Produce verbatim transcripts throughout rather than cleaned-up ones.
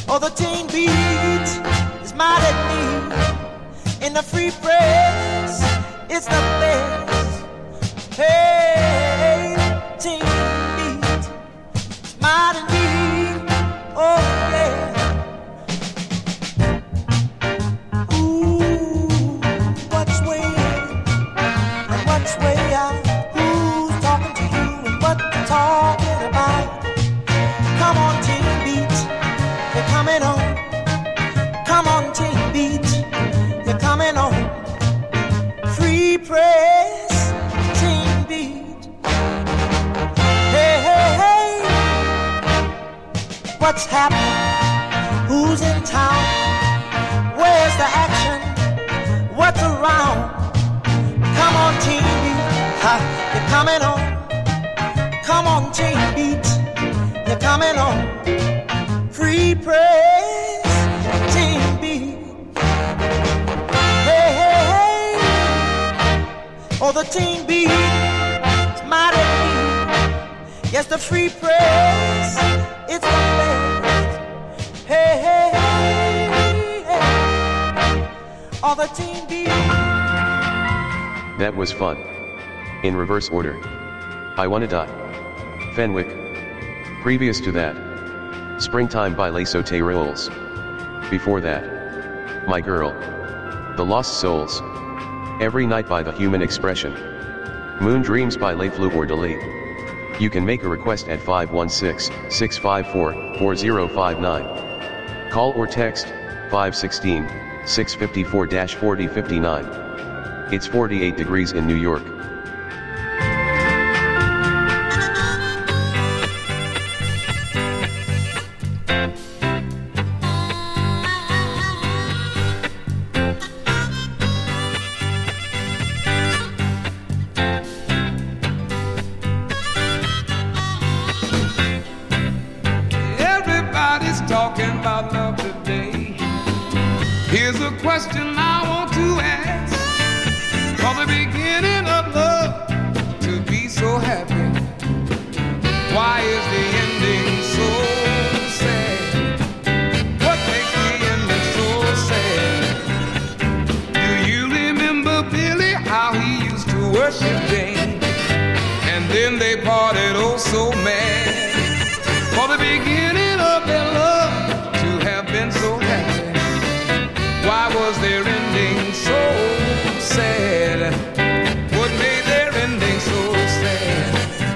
Oh, the teen beat is mad at me. In the free press, it's the best. Hey, teen beat is mad at me. Oh, yeah. Ooh, what's way and what's way out? Who's talking to you and what you talking about? Come on, teen beat, you're coming on. Come on, teen beat, you're coming on. Free press, teen beat. Hey, hey, hey, what's happening? Who's in town? Where's the action? What's around? Come on, teen beat, ha, you're coming on. Come on, teen beat, you're coming on. Free press, teen beat. Hey, hey, hey. Oh, the teen beat is mad at me. Yes, the free press, it's the best. Hey, hey, hey, hey. Oh, the teen beat. That was fun. In reverse order. I Wanna Die. Fenwick. Previous to that, Springtime by Les Sauterelles. Before that, My Girl. The Lost Souls. Every Night by The Human Expression. Moon Dreams by Les Fleurs de Lis. You can make a request at five one six, six five four, four zero five nine. Call or text five one six, six five four, four zero five nine. It's forty-eight degrees in New York. Everybody's talking about love today. Here's a question I want to ask. For the beginning of love to be so happy, why is the ending so sad? What makes the ending so sad? Do you remember Billy, how he used to worship Jane? And then they parted oh so mad. For the beginning of their love to have been so happy, why was their ending so sad? What made their ending so sad?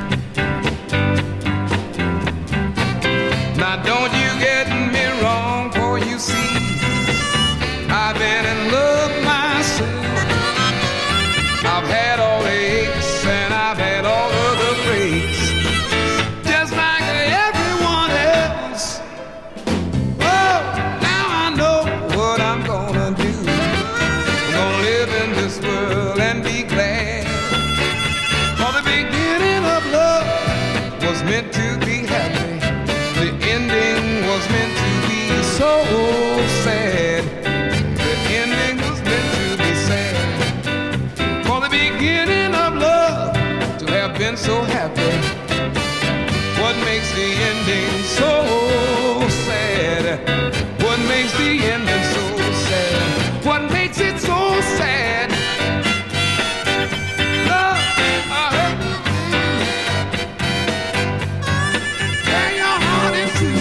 Now don't you get me wrong, for you see, I've been in love myself. I've had all the aches and I've had all of the breaks, just like everyone else. Oh, now I know what I'm gonna do. I'm gonna live in this world and be glad. For the beginning of love was meant to be happy. The ending was meant to be so sad. The ending was meant to be sad. For the beginning of love to have been so happy, what makes the ending so sad? What makes the ending so sad? What makes it so sad? Love, I hate to tear your heart in two.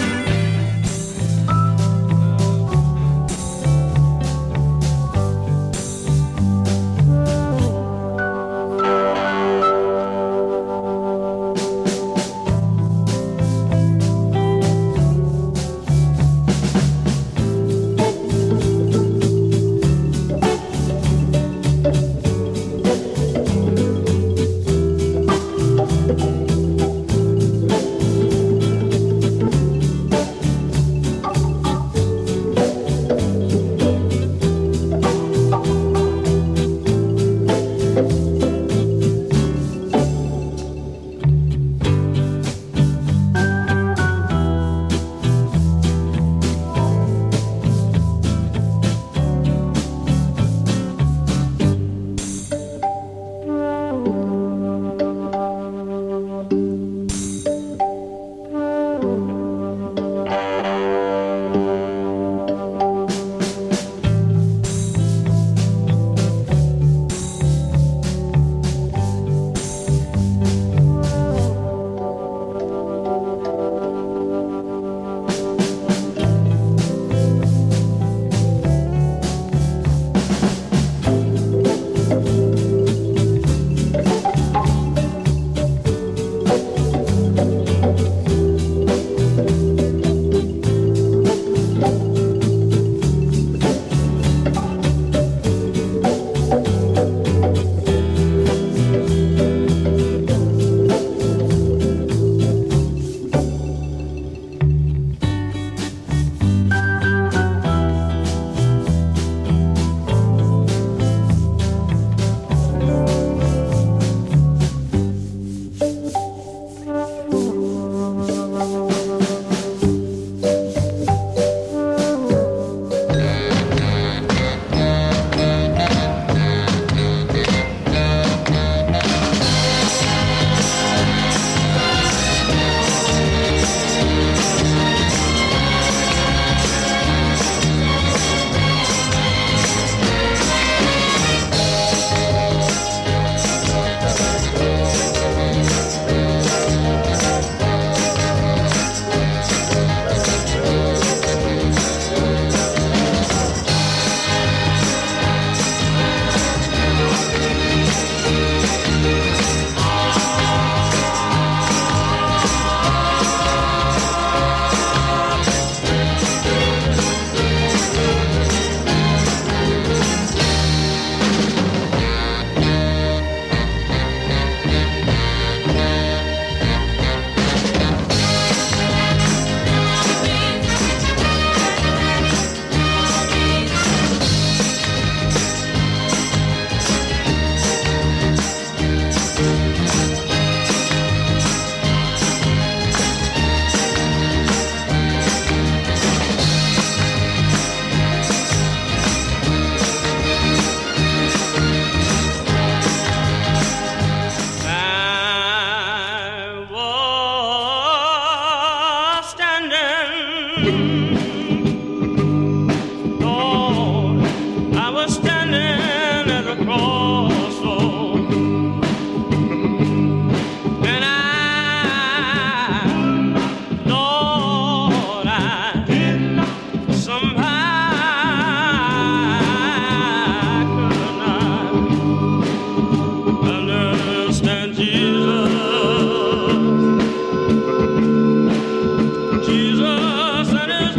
Jesus and his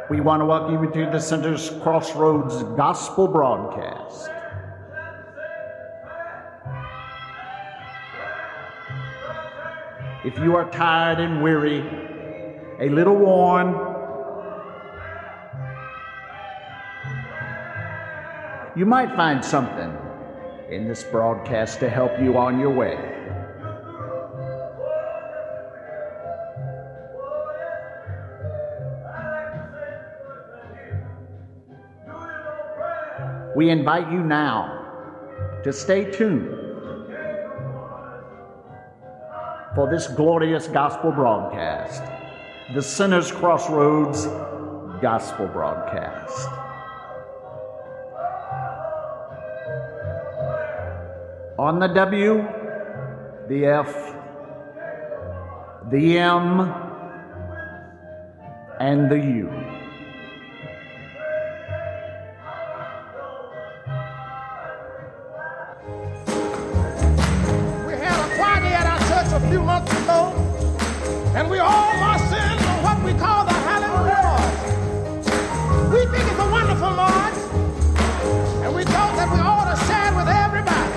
We want to welcome you to the Center's Crossroads Gospel Broadcast. If you are tired and weary, a little worn, you might find something in this broadcast to help you on your way. We invite you now to stay tuned for this glorious gospel broadcast, the Center's Crossroads Gospel Broadcast. On the W, the F, the M, and the U. A few months ago, and we all are sins on what we call the Hallelujah March. We think it's a wonderful march, and we thought that we ought to share it with everybody.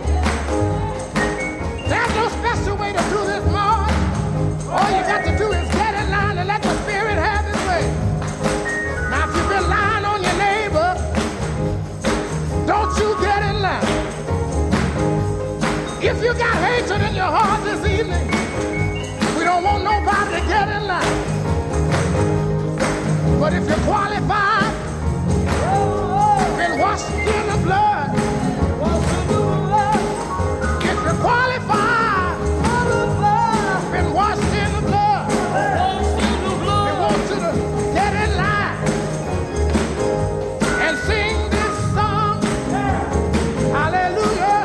There's no special way to do this march. All you got to do is get in line and let the Spirit have His way. Now, if you've been lying on your neighbor, don't you get in line. If you got hatred in your heart this evening, we don't want nobody to get in line. But if you're qualified, been washed in the blood, if you're qualified, been washed in the blood, we want you to get in line and sing this song, Hallelujah.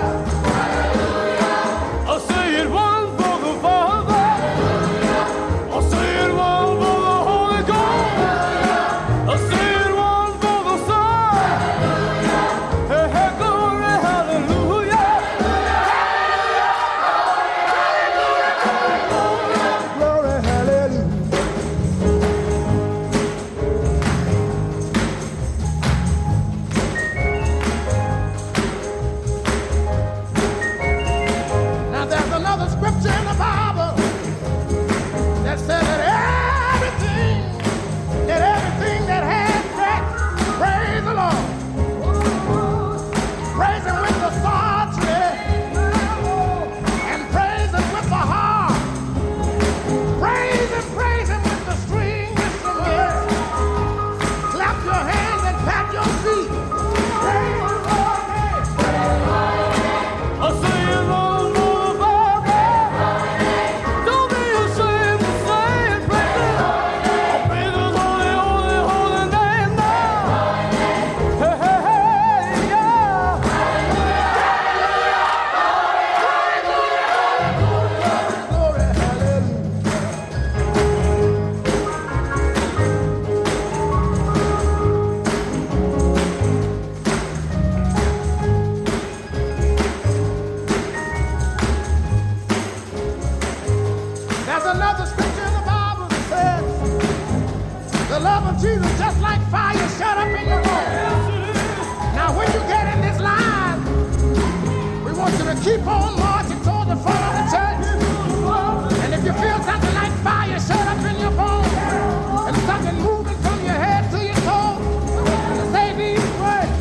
Keep on marching toward the front of the church. And if you feel something like fire shut up in your bones, and something moving from your head to your toes, say these words.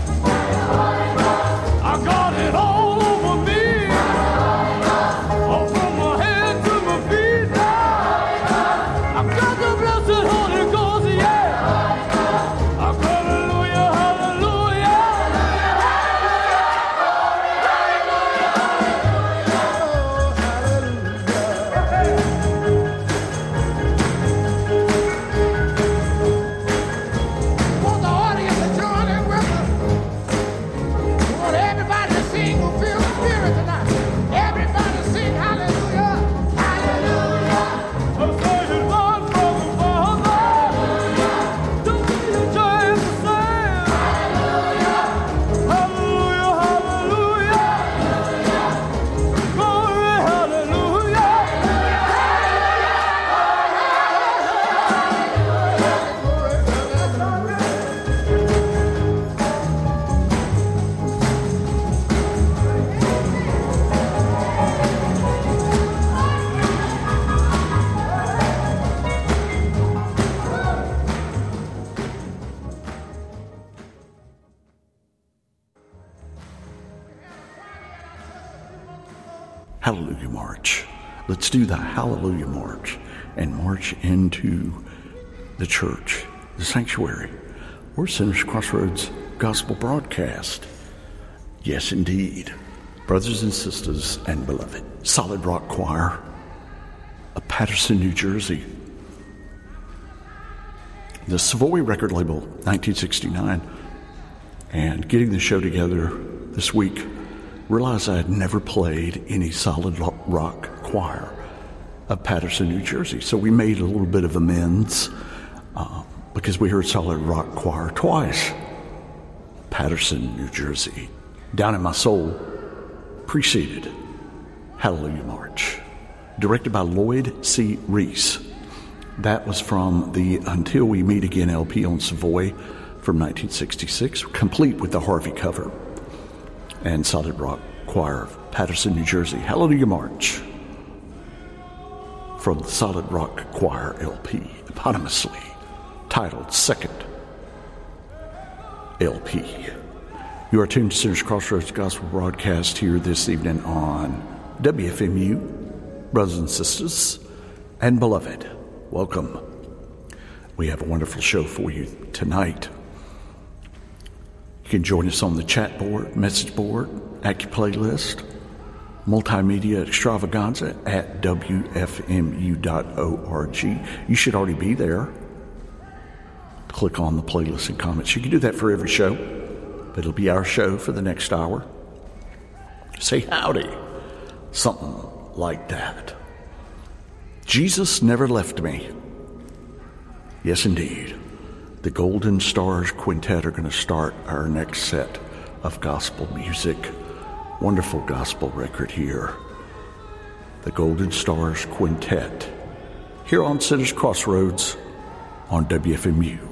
I got it all over me, all from my head to my feet. I've got the blessed Holy Ghost, yeah. I've got hallelujah, hallelujah. Hallelujah March. Let's do the Hallelujah March and march into the church, the sanctuary, or Sinners Crossroads gospel broadcast. Yes, indeed. Brothers and sisters and beloved, Solid Rock Choir of Paterson, New Jersey. The Savoy record label, nineteen sixty-nine. And getting the show together this week, realized I had never played any Solid Rock Choir of Paterson, New Jersey. So we made a little bit of amends uh, because we heard Solid Rock Choir twice. Paterson, New Jersey. Down in My Soul preceded Hallelujah March, directed by Lloyd C. Reese. That was from the Until We Meet Again L P on Savoy from nineteen sixty-six, complete with the Harvey cover. And Solid Rock Choir of Paterson, New Jersey, Hallelujah March, from the Solid Rock Choir L P, eponymously titled Second L P. You are tuned to Sinners Crossroads Gospel Broadcast here this evening on W F M U. Brothers and sisters and beloved, welcome. We have a wonderful show for you tonight. You can join us on the chat board, message board, AccuPlaylist, multimedia extravaganza at W F M U dot org. You should already be there. Click on the playlist and comments. You can do that for every show, but it'll be our show for the next hour. Say howdy. Something like that. Jesus never left me. Yes, indeed. The Golden Stars Quintet are going to start our next set of gospel music. Wonderful gospel record here. The Golden Stars Quintet. Here on Sinners Crossroads on W F M U.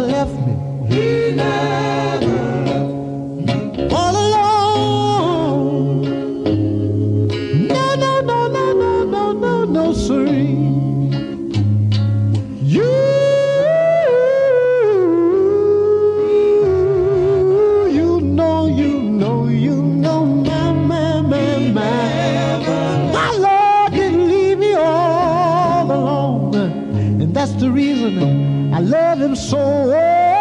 All alone misery. You, you know, you know, you know, my, my, my, my. My Lord didn't leave me all alone, and that's the reason I love him so.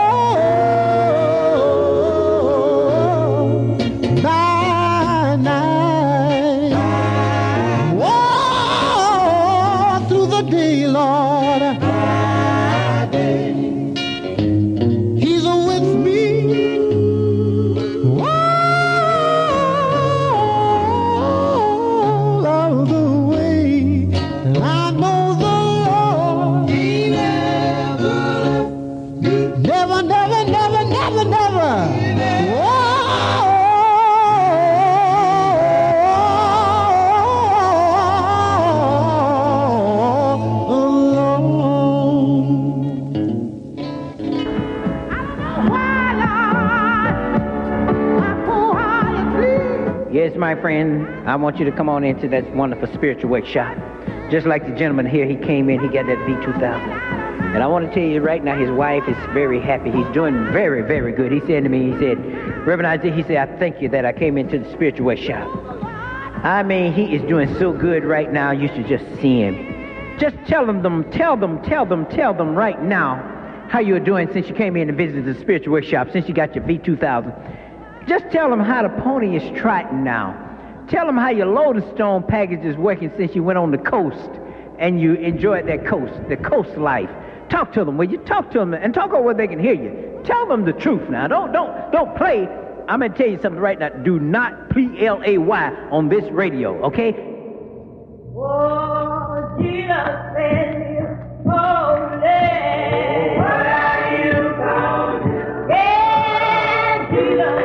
My friend, I want you to come on into that wonderful spiritual workshop. Just like the gentleman here, he came in, he got that V two thousand. And I want to tell you right now, his wife is very happy. He's doing very, very good. He said to me, he said, Reverend Isaiah, he said, I thank you that I came into the spiritual workshop. I mean, he is doing so good right now, you should just see him. Just tell them, them, tell them, tell them, tell them right now how you're doing since you came in and visited the spiritual workshop, since you got your V two thousand. Just tell them how the pony is trotting now. Tell them how your Loaded Stone package is working since you went on the coast and you enjoyed that coast, the coast life. Talk to them. Will you talk to them and talk over where they can hear you? Tell them the truth now. Don't don't don't play. I'm gonna tell you something right now. Do not play L A Y on this radio, okay? Oh, Jesus is holy. What are you going to do? Yeah, Jesus.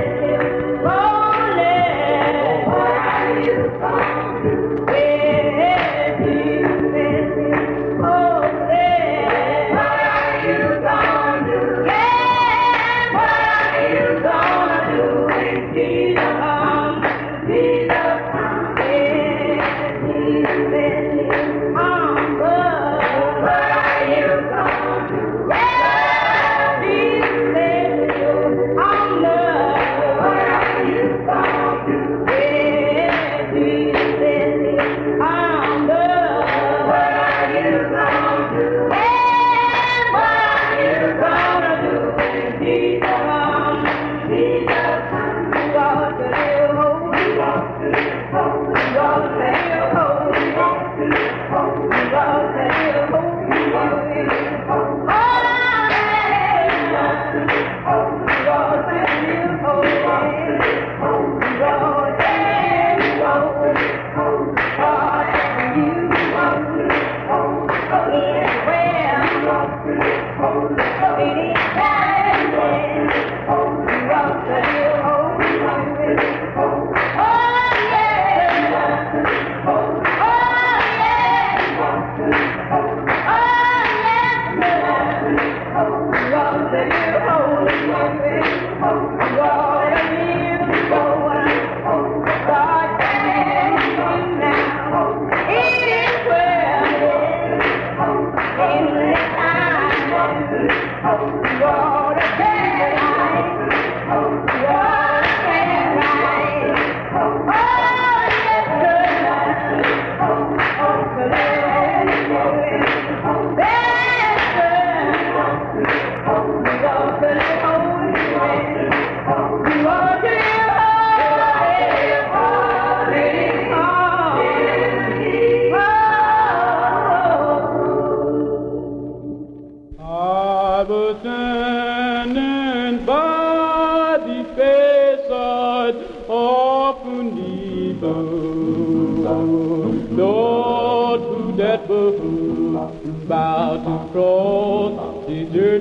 About to cross the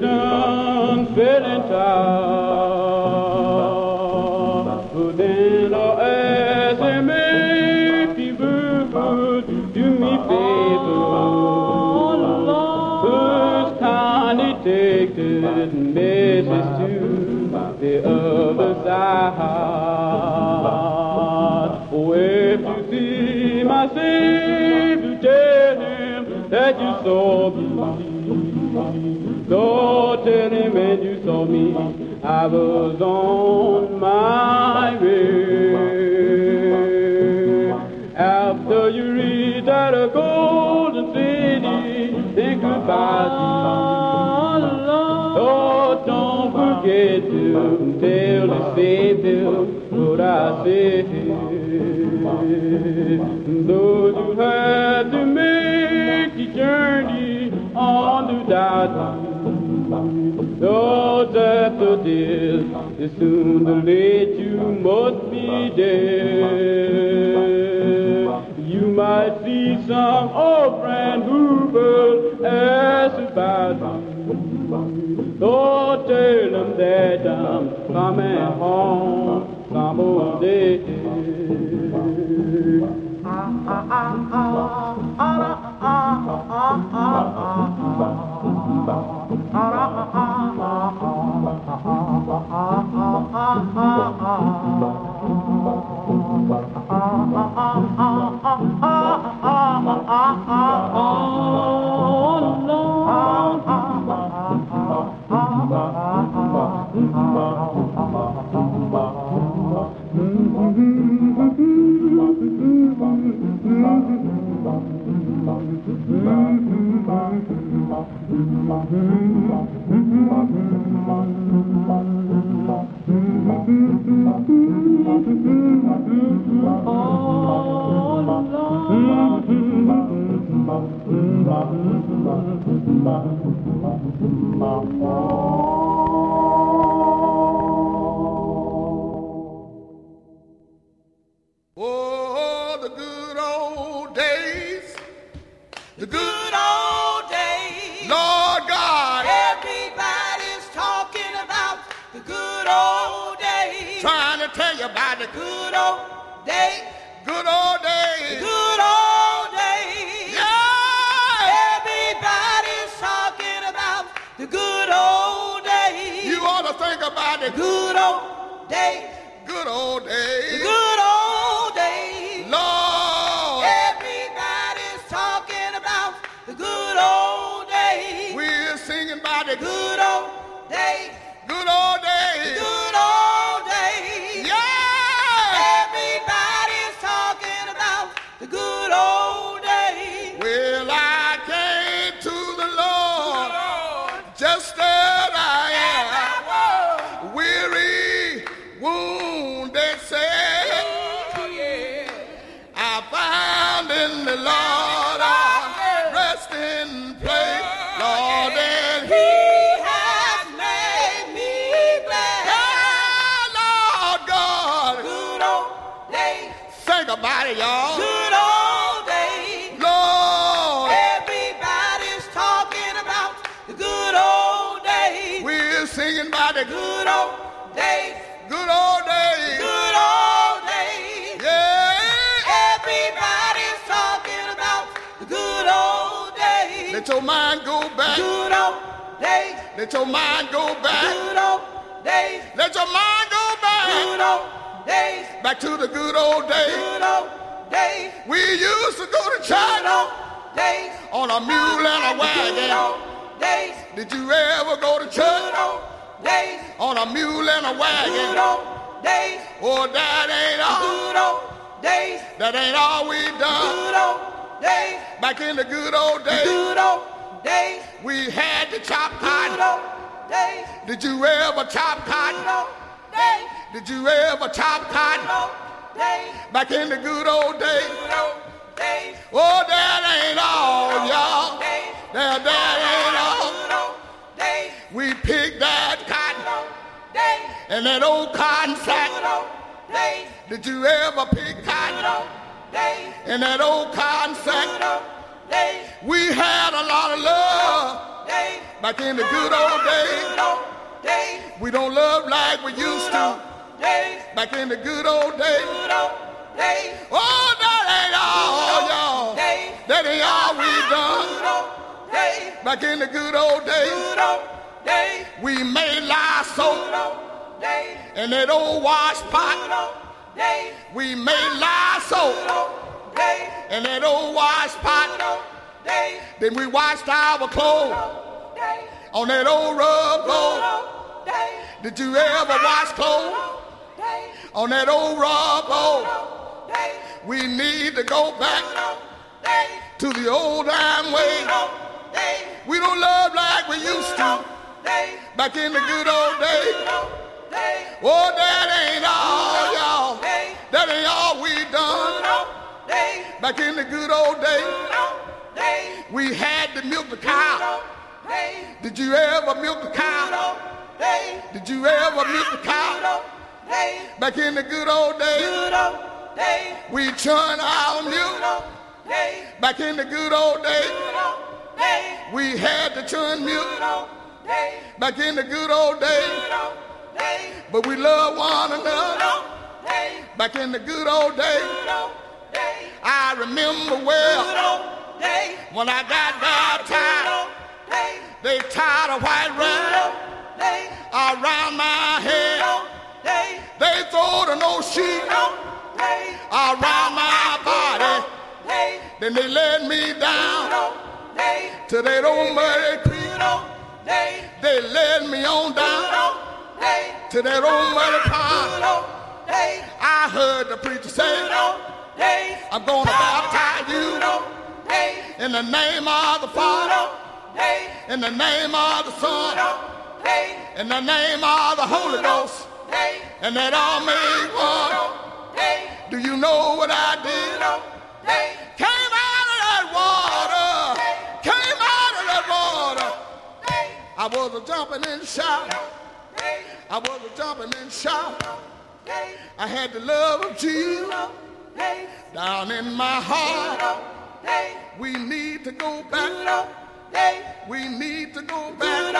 Jordan, fell in town. But then I asked him if he would do me favor. First time he take the message to the other side. Oh, if you see my Savior, that you saw me. Lord, tell him when you saw me, I was on my way. After you reach at a golden city, think goodbye. Lord, don't forget to tell the Savior what I said. Though you had to make the journey on to die, Lord, after this, as soon or late you must be dead. You might see some old friend who will ask about you. Lord, tell them that I'm coming home some old day. Oh, the good old days, the good old days. Lord God, everybody's talking about the good old days. Trying to tell you about the good old days, good old days, good old days. Yeah, everybody's talking about the good old days. You ought to think about the good old days, good old days, the good old days. Lord, everybody's talking about the good old days. We're singing about the good old days, good old days, good old days. Yeah, everybody's talking about the good old days. Well, I came to the Lord just as I am, weary, wounded, sad. Oh, yeah. I found in the Lord a resting place, Lord, and He has made me glad. Ah, Lord God, good old days. Think about it, y'all. Good old days. Lord, everybody's talking about the good old days. We're singing about the good old days, good old days, good old days. Yeah, everybody's talking about the good old days. Let your mind go back. Good old days. Let your mind go back. Good old days. Let your mind go back. Good old days. Back to the good old days. Good old days. We used to go to church. Good old days. On a mule and a wagon. Good old days. Did you ever go to church? Good old days. On a mule and a wagon. Good old days. Oh, that ain't all. Good old days. That ain't all we done. Good old days. Back in the good old days. Good old days. We had to chop cotton. Good old days. Did you ever chop cotton? Good old days. Did you ever chop cotton? Good old days. Back in the good old days. Good old days. Oh, that ain't all, y'all. That, that ain't all. Good old days. We picked that cotton. Good old days. And that old cotton sack. Good old days. Did you ever pick cotton? Good old days. And that old cotton sack. Good old days. We had a lot of love days. Back in the good old days. Good old days. We don't love like we used to days. Back in the good old days. Good old days. Oh, that ain't all, y'all. Days. That ain't all we done. Good old days. Back in the good old days. Good old days. We made lye soap. Good old days. And that old wash pot. Good old days. We made lye soap. Good old days. And that old wash pot. Good old Then we washed our clothes on that old rug road. Did you ever wash clothes on that old rug road? We need to go back to the old time way. We don't love like we used to back in the good old days. Oh, that ain't all, y'all. That ain't all we done back in the good old days. We had to milk the cow. Did you ever milk the cow? Did you ever milk the cow? Back in the good old days. We churn our milk. Back in the good old days. We had to churn milk. Back in the good old days. But we love one another. Back in the good old days. I remember well when I got baptized, they tied a white rag around my head. They throwed an old sheet around my body. Then they led me down to that old muddy creek. They led me on down to that old muddy pond. I heard the preacher say, I'm gonna baptize you in the name of the Father, in the name of the Son, in the name of the Holy Ghost, and that all made one. Do you know what I did? Came out of that water, came out of that water. I was a jumping and shouting. I was a jumping and shouting. I had the love of Jesus down in my heart. We need to go back. We need to go back.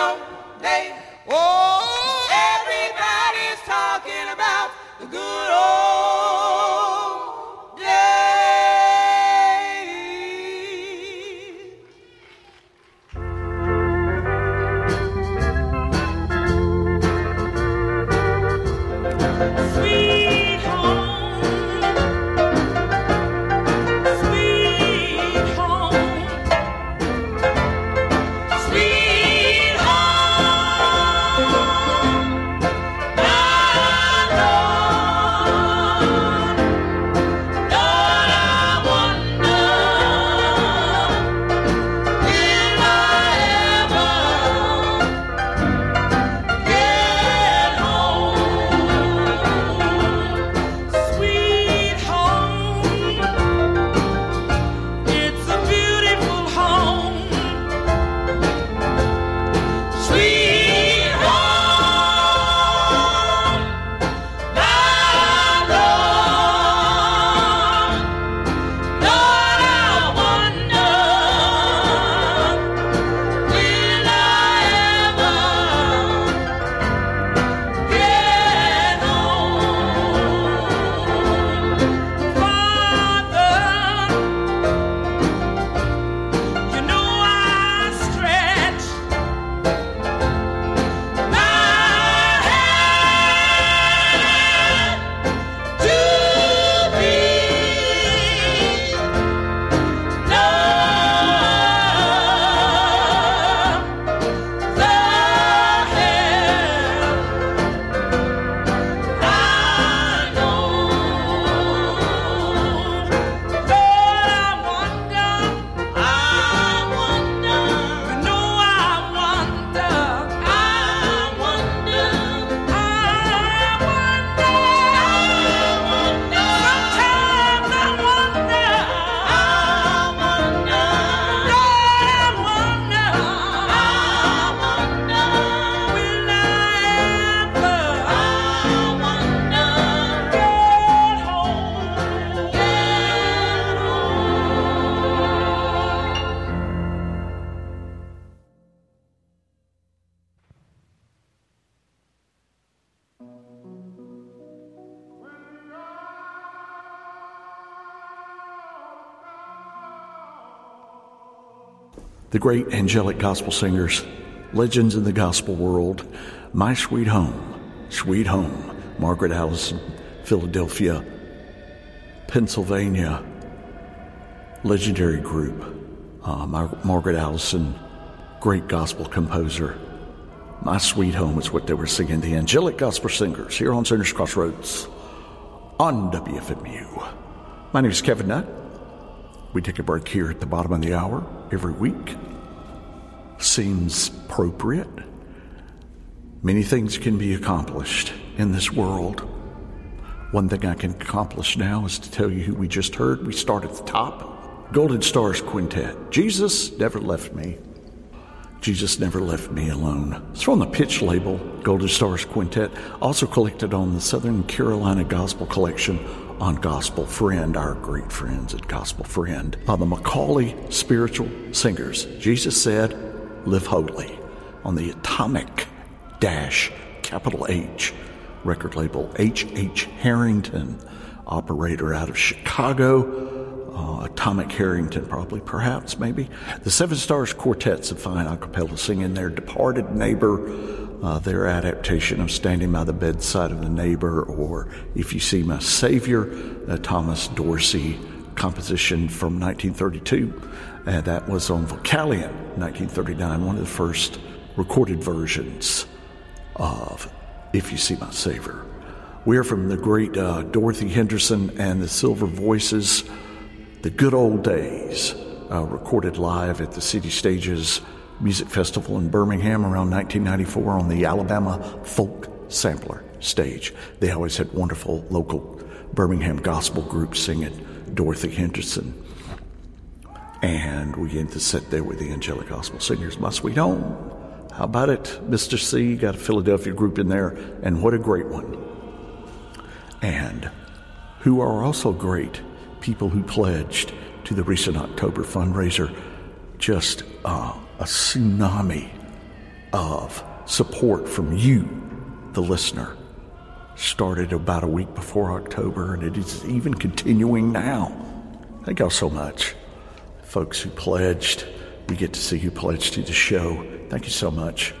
Oh, everybody's talking about the good old days. Sweet home, sweet home, sweet home. My Lord, Lord, I wonder, will I ever get home? Sweet home, it's a beautiful home. Sweet home, my Lord, Lord, I wonder, will I ever get home? Father, you know I stretch my hand to thee. Love the help I know. Lord, I wonder, I wonder, you know I wonder, I wonder, I wonder, sometimes I wonder, I wonder, Lord, I wonder, I wonder, will I ever, I wonder, get home, get The great angelic gospel singers, legends in the gospel world, My Sweet Home, Sweet Home, Margaret Allison, Philadelphia, Pennsylvania, legendary group, Uh, Mar- Margaret Allison, great gospel composer. My Sweet Home is what they were singing. The Angelic Gospel Singers here on Sinners Crossroads on W F M U. My name is Kevin Nutt. We take a break here at the bottom of the hour every week. Seems appropriate. Many things can be accomplished in this world. One thing I can accomplish now is to tell you who we just heard. We start at the top. Golden Stars Quintet. Jesus Never Left Me. Jesus Never Left Me Alone. It's from the Pitch label, Golden Stars Quintet, also collected on the Southern Carolina Gospel Collection on Gospel Friend, our great friends at Gospel Friend. On the Macaulay Spiritual Singers, Jesus Said, Live Holy, on the Atomic Dash, capital H, record label, H H Harrington, operator out of Chicago. Uh, Atomic Harrington, probably, perhaps, maybe. The Seven Stars Quartets of fine a cappella singing their Departed Neighbor, uh, their adaptation of Standing by the Bedside of the Neighbor, or If You See My Savior, a Thomas Dorsey composition from nineteen thirty-two. And that was on Vocalion, nineteen thirty-nine, one of the first recorded versions of If You See My Savior. We're from the great uh, Dorothy Henderson and the Silver Voices. The Good Old Days, uh, recorded live at the City Stages Music Festival in Birmingham around nineteen ninety-four on the Alabama Folk Sampler stage. They always had wonderful local Birmingham gospel groups singing Dorothy Henderson. And we end the set there with the Angelic Gospel Singers, My Sweet Home. How about it, Mister C? Got a Philadelphia group in there, and what a great one. And who are also great people who pledged to the recent October fundraiser. Just uh, a tsunami of support from you, the listener. Started about a week before October, and it is even continuing now. Thank y'all so much. Folks who pledged, we get to see who pledged to the show. Thank you so much.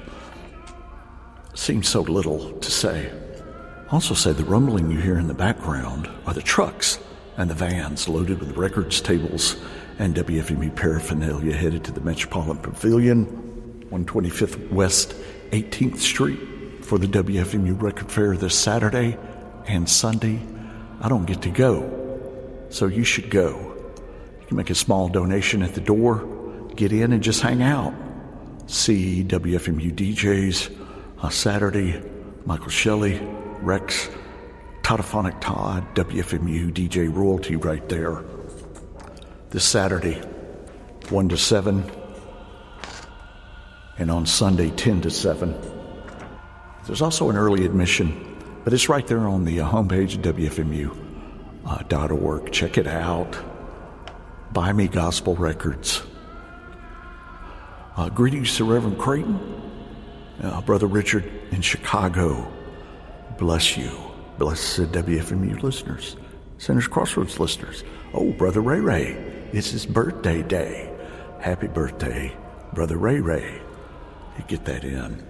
Seems so little to say. Also say the rumbling you hear in the background are the trucks and the vans loaded with records, tables, and W F M U paraphernalia headed to the Metropolitan Pavilion, one twenty-fifth West eighteenth Street, for the W F M U Record Fair this Saturday and Sunday. I don't get to go, so you should go. You can make a small donation at the door, get in and just hang out. See W F M U D Js on Saturday, Michael Shelley, Rex, Totophonic Todd, W F M U D J Royalty right there. This Saturday, one to seven, and on Sunday, ten to seven. There's also an early admission, but it's right there on the uh, homepage of W F M U dot org. Check it out. Buy me gospel records. Uh, greetings to Reverend Creighton, uh, Brother Richard in Chicago. Bless you. Bless the W F M U listeners, Sinners Crossroads listeners. Oh, Brother Ray Ray, it's his birthday day. Happy birthday, Brother Ray Ray. You get that in.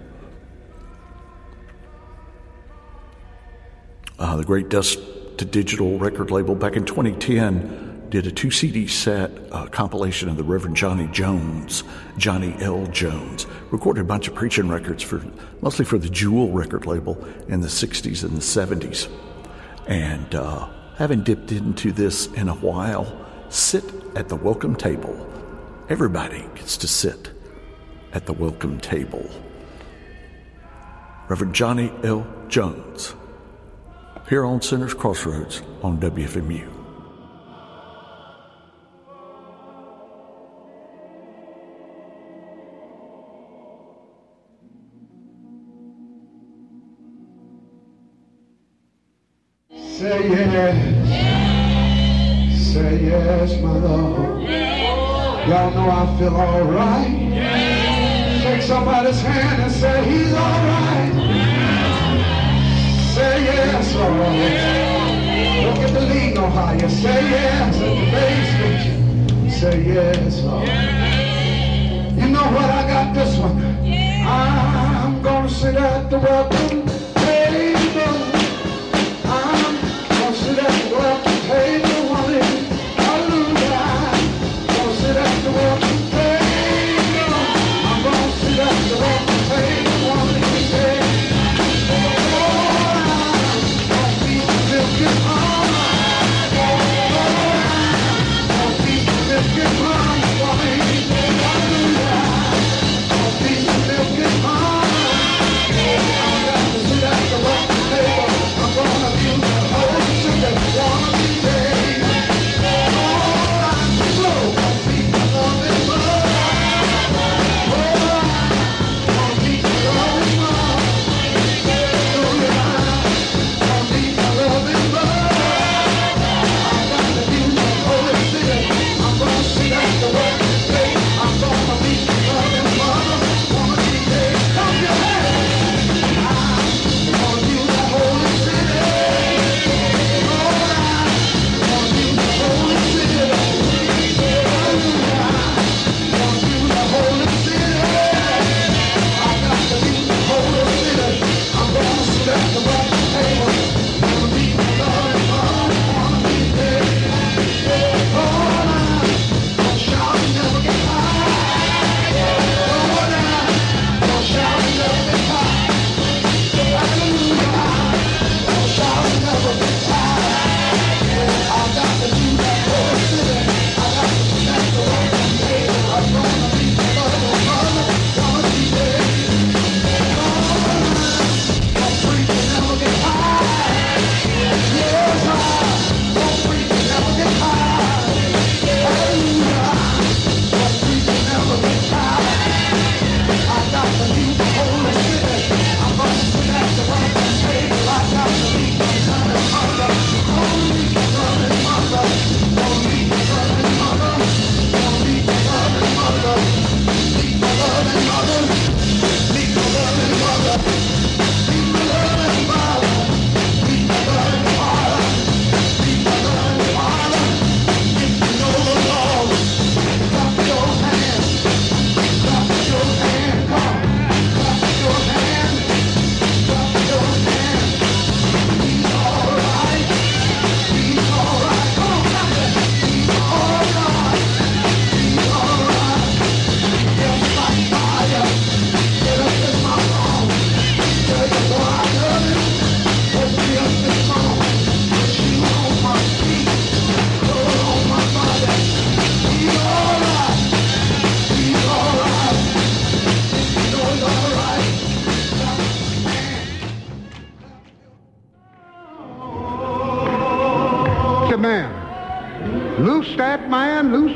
Uh, the Great Dust to Digital record label back in twenty ten did a two C D set uh, compilation of the Reverend Johnny Jones, Johnny L. Jones. Recorded a bunch of preaching records for mostly for the Jewel record label in the sixties and the seventies. And uh, haven't dipped into this in a while. Sit at the welcome table. Everybody gets to sit at the welcome table. Reverend Johnny L. Jones, here on Sinners Crossroads on W F M U. Say yes, say yes, my Lord. Y'all know I feel all right. Shake somebody's hand and say he's all right. Say yes, Lord. Don't get the lead no higher. Say yes at the bass station. Say yes, Lord. You know what? I got this one. I'm gonna sit at the welcome table. I'm gonna sit at the welcome table. Hallelujah. I'm gonna sit at the welcome table.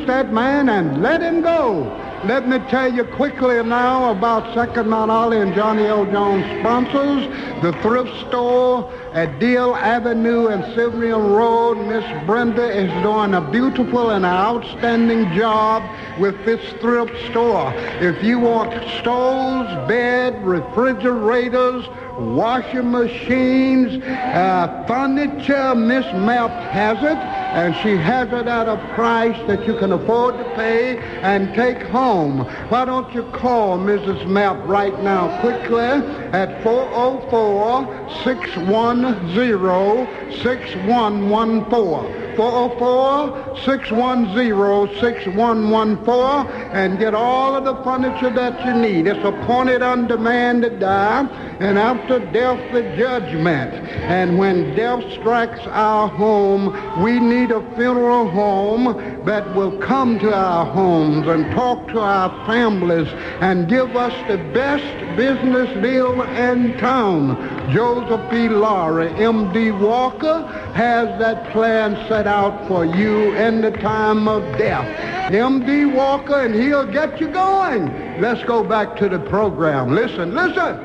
that man and let him go. Let me tell you quickly now about Second Mount Olive and Johnny O. Jones sponsors. The thrift store at Deal Avenue and Silverian Road. Miss Brenda is doing a beautiful and outstanding job with this thrift store. If you want stoves, bed, refrigerators, washing machines, uh, furniture, Miss Map has it, and she has it at a price that you can afford to pay and take home. Why don't you call Missus Map right now quickly at four oh four, six one zero, six one one four. four oh four, six one zero, six one one four, and get all of the furniture that you need. It's appointed on demand to die, and after death the judgment. And when death strikes our home, we need a funeral home that will come to our homes and talk to our families and give us the best business deal in town. Joseph P. Laurie, M D Walker, has that plan set out for you in the time of death. M D Walker, and he'll get you going. Let's go back to the program. Listen, listen.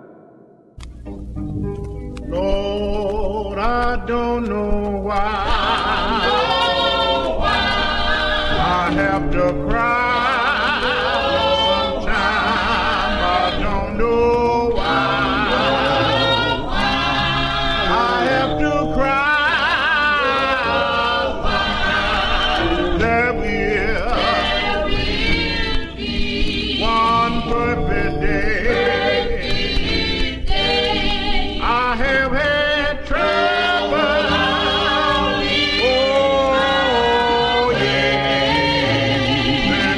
Lord, I don't know why I, know why. I have to cry sometime. I don't know why. I have to cry. There will, there will be one perfect day. I have had trouble. Oh, yeah.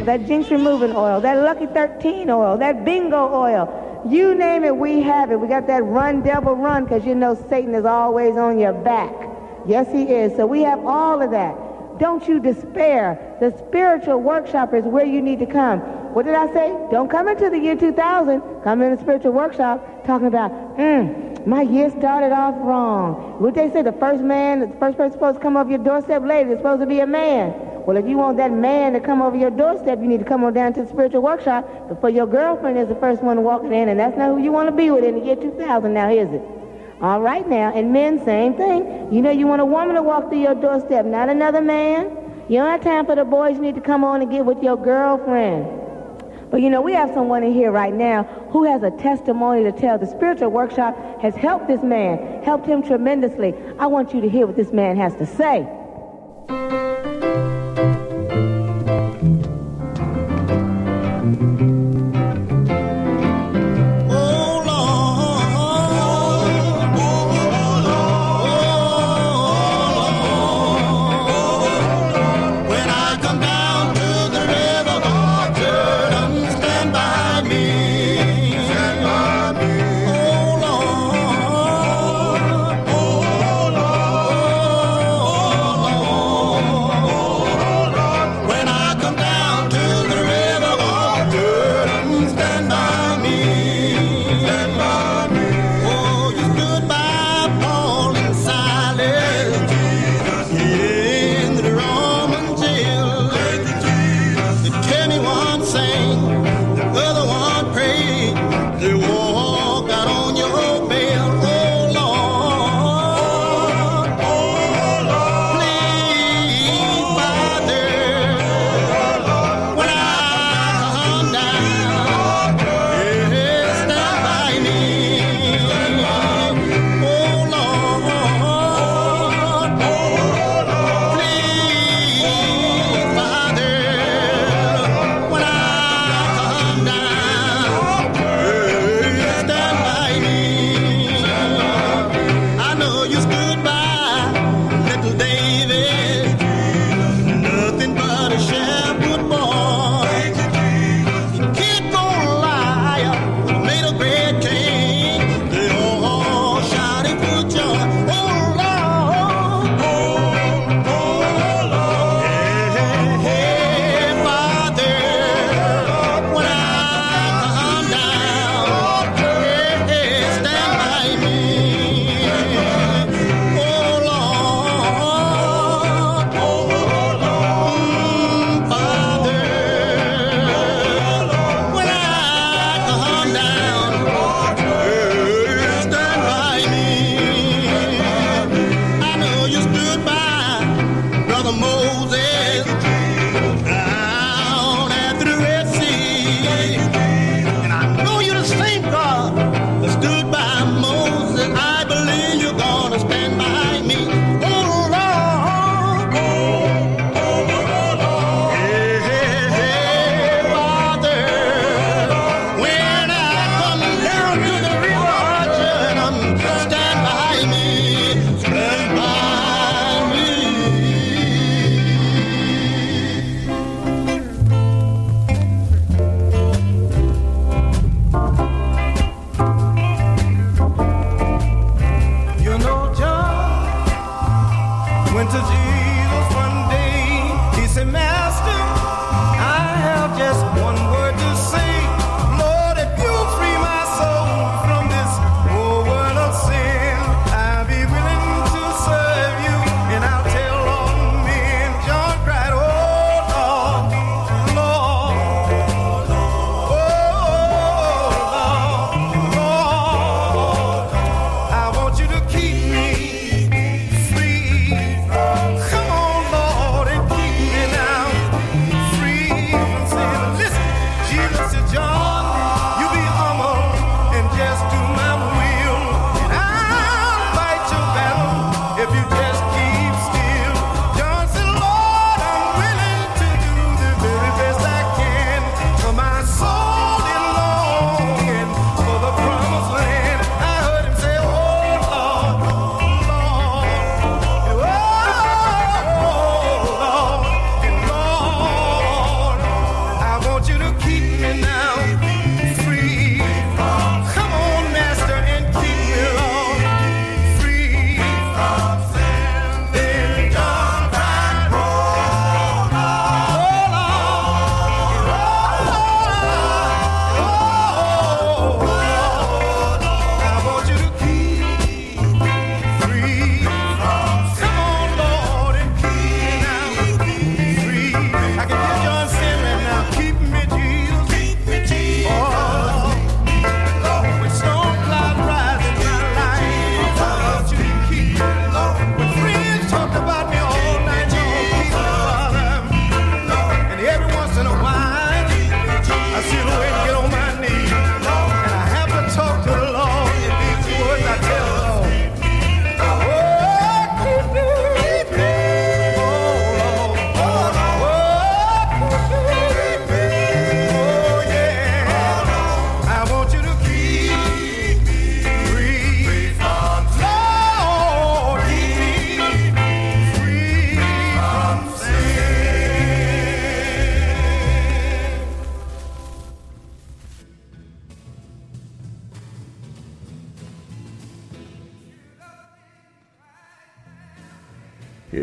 that jinx removing oil, that lucky thirteen oil, that bingo oil. You name it, we have it. We got that run, devil, run, because you know Satan is always on your back. Yes, he is. So we have all of that. Don't you despair. The spiritual workshop is where you need to come. What did I say? Don't come into the year two thousand. Come in the spiritual workshop talking about, hmm, my year started off wrong. What they say, the first man, the first person supposed to come over your doorstep later is supposed to be a man. Well, if you want that man to come over your doorstep, you need to come on down to the spiritual workshop before your girlfriend is the first one walking in, and that's not who you want to be with in the year two thousand now, is it? All right now, and men, same thing. You know you want a woman to walk through your doorstep, not another man. You don't have time for the boys. You need to come on and get with your girlfriend. But you know, we have someone in here right now who has a testimony to tell. The spiritual workshop has helped this man, helped him tremendously. I want you to hear what this man has to say. Oh, Lord.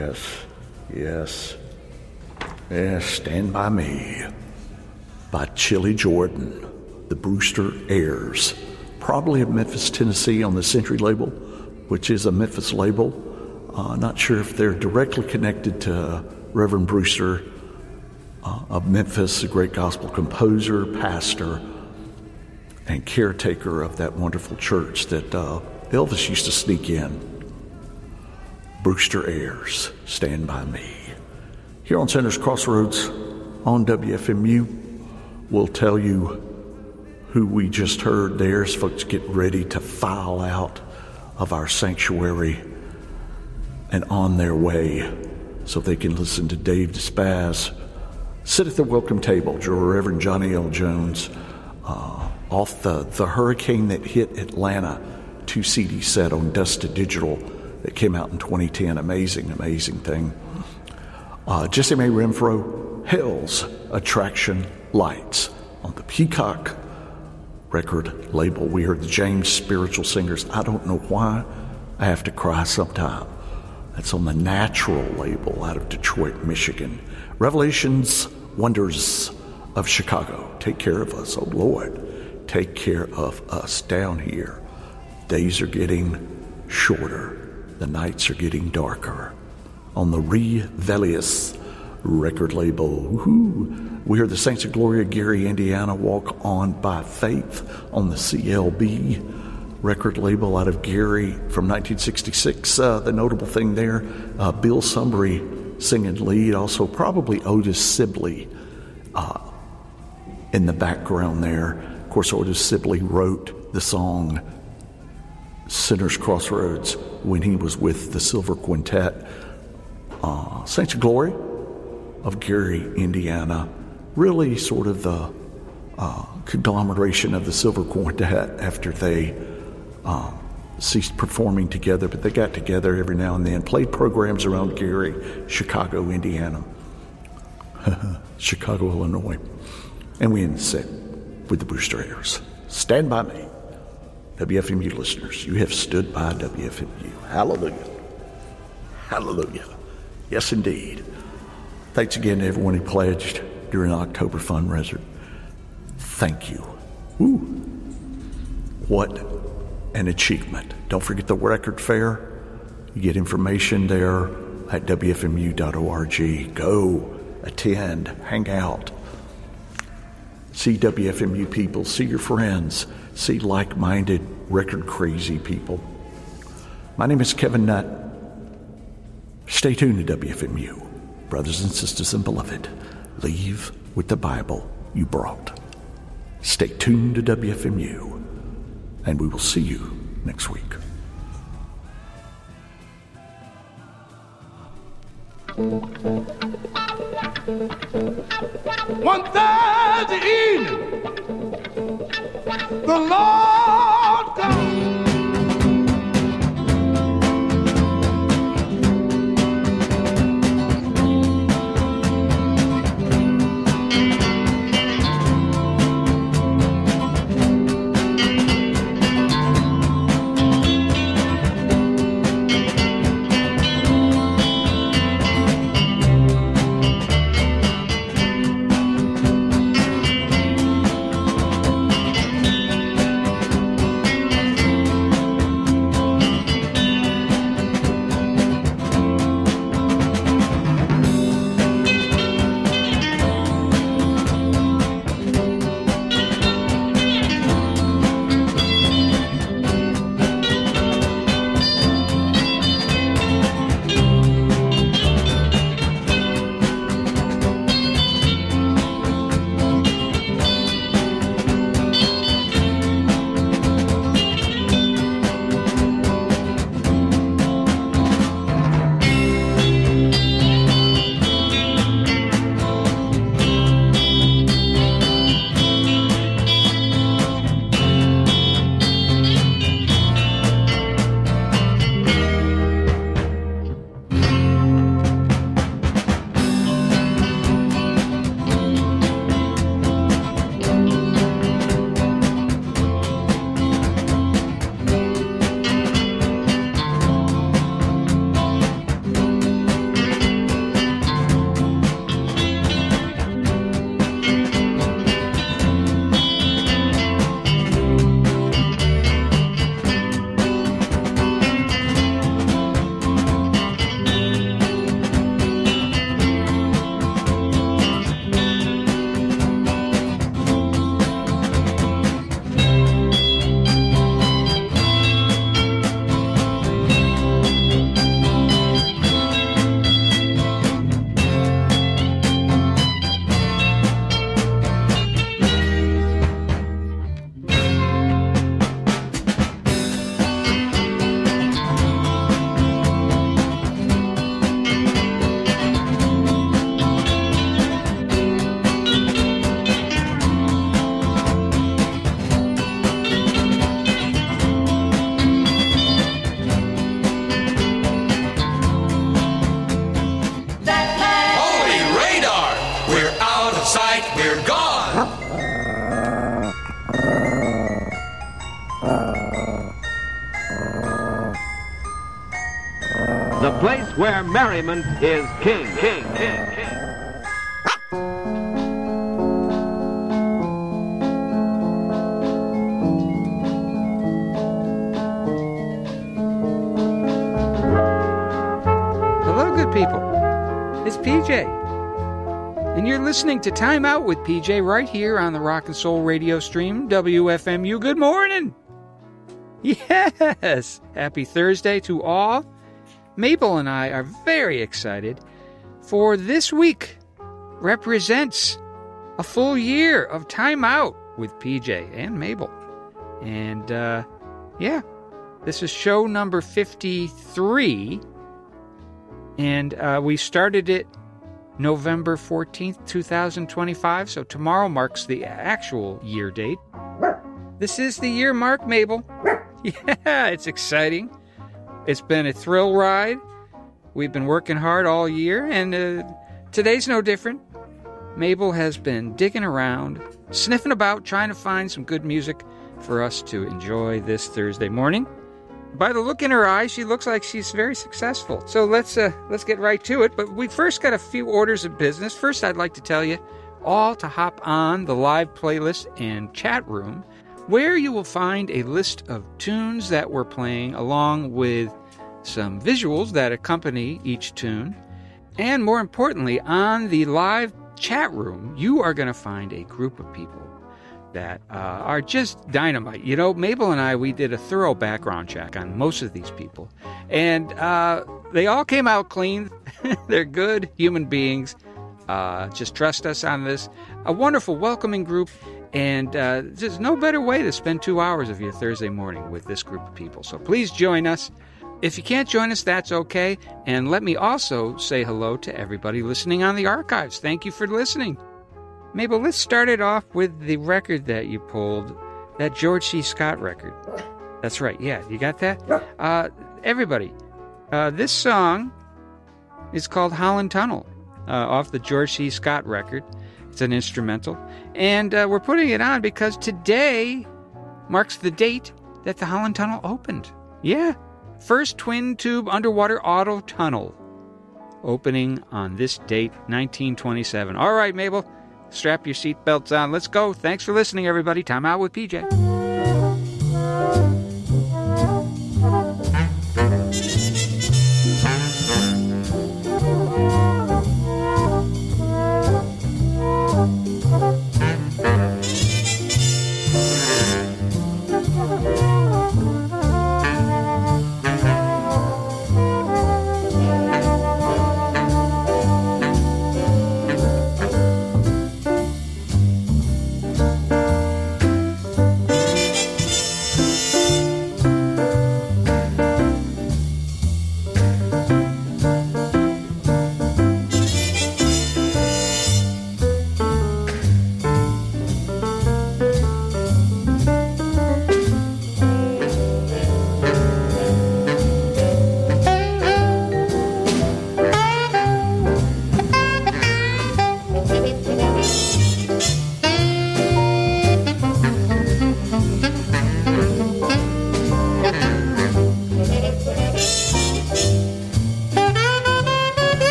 yes, yes. Yes, Stand By Me by Chili Jordan, the Brewster Heirs. Probably of Memphis, Tennessee on the Century label, which is a Memphis label. Uh, not sure if they're directly connected to Reverend Brewster uh, of Memphis, a great gospel composer, pastor, and caretaker of that wonderful church that uh, Elvis used to sneak in. Brewster Heirs, Stand By Me. Here on Center's Crossroads on W F M U, we'll tell you who we just heard there as folks get ready to file out of our sanctuary and on their way so they can listen to Dave Despaz sit at the welcome table. Reverend Johnny L. Jones, uh, off the, the hurricane that hit Atlanta, two C D set on Dust to Digital that came out in twenty ten. Amazing, amazing thing. Uh, Jesse May Renfro, Hell's Attraction Lights on the Peacock record label. We heard the James Spiritual Singers. I don't know why I have to cry sometime. That's on the Natural label out of Detroit, Michigan. Revelations, Wonders of Chicago. Take care of us, oh Lord. Take care of us down here. Days are getting shorter. The nights are getting darker. On the Revellious record label. Woo-hoo. We heard the Saints of Gloria, Gary, Indiana, Walk On by Faith on the C L B record label out of Gary from nineteen sixty-six. Uh, the notable thing there, uh, Bill Sumbry singing lead, also probably Otis Sibley uh, in the background there. Of course, Otis Sibley wrote the song Center's Crossroads when he was with the Silver Quintet. Uh, Saints of Glory of Gary, Indiana, really sort of the uh, conglomeration of the Silver Quintet after they uh, ceased performing together, but they got together every now and then, played programs around Gary, Chicago, Indiana, Chicago, Illinois, and we ended set with the Brewster Heirs. Stand By Me. W F M U listeners, you have stood by W F M U. Hallelujah. Hallelujah. Yes, indeed. Thanks again to everyone who pledged during the October fundraiser. Thank you. Woo. What an achievement. Don't forget the record fair. You get information there at W F M U dot org. Go, attend, hang out. See W F M U people, see your friends, see like-minded, record-crazy people. My name is Kevin Nutt. Stay tuned to W F M U. Brothers and sisters and beloved, leave with the Bible you brought. Stay tuned to W F M U, and we will see you next week. One Thursday evening, the Lord God of sight, we're gone. The place where merriment is king, king, king, king. Hello, good people. It's P J. And you're listening to Time Out with P J right here on the Rock and Soul radio stream, W F M U. Good morning. Yes. Happy Thursday to all. Mabel and I are very excited, for this week represents a full year of Time Out with P J and Mabel. And, uh, yeah, this is show number fifty-three, and uh, we started it November fourteenth, twenty twenty-five, so tomorrow marks the actual year date. This is the year mark, Mabel. Yeah, it's exciting. It's been a thrill ride. We've been working hard all year, and uh, today's no different. Mabel has been digging around, sniffing about, trying to find some good music for us to enjoy this Thursday morning. By the look in her eyes, she looks like she's very successful. So let's uh, let's get right to it. But we first got a few orders of business. First, I'd like to tell you all to hop on the live playlist and chat room, where you will find a list of tunes that we're playing, along with some visuals that accompany each tune. And more importantly, on the live chat room, you are going to find a group of people that uh, are just dynamite. You know, Mabel and I, we did a thorough background check on most of these people, and uh, they all came out clean. They're good human beings. Uh, just trust us on this. A wonderful, welcoming group. And uh, there's no better way to spend two hours of your Thursday morning with this group of people. So please join us. If you can't join us, that's okay. And let me also say hello to everybody listening on the archives. Thank you for listening. Mabel, let's start it off with the record that you pulled, that George C. Scott record. That's right. Yeah, you got that? Uh, everybody, uh, this song is called Holland Tunnel, uh, off the George C. Scott record. It's an instrumental. And uh, we're putting it on because today marks the date that the Holland Tunnel opened. Yeah. First twin-tube underwater auto tunnel. Opening on this date, nineteen twenty-seven. All right, Mabel. Strap your seatbelts on. Let's go. Thanks for listening, everybody. Time Out with P J.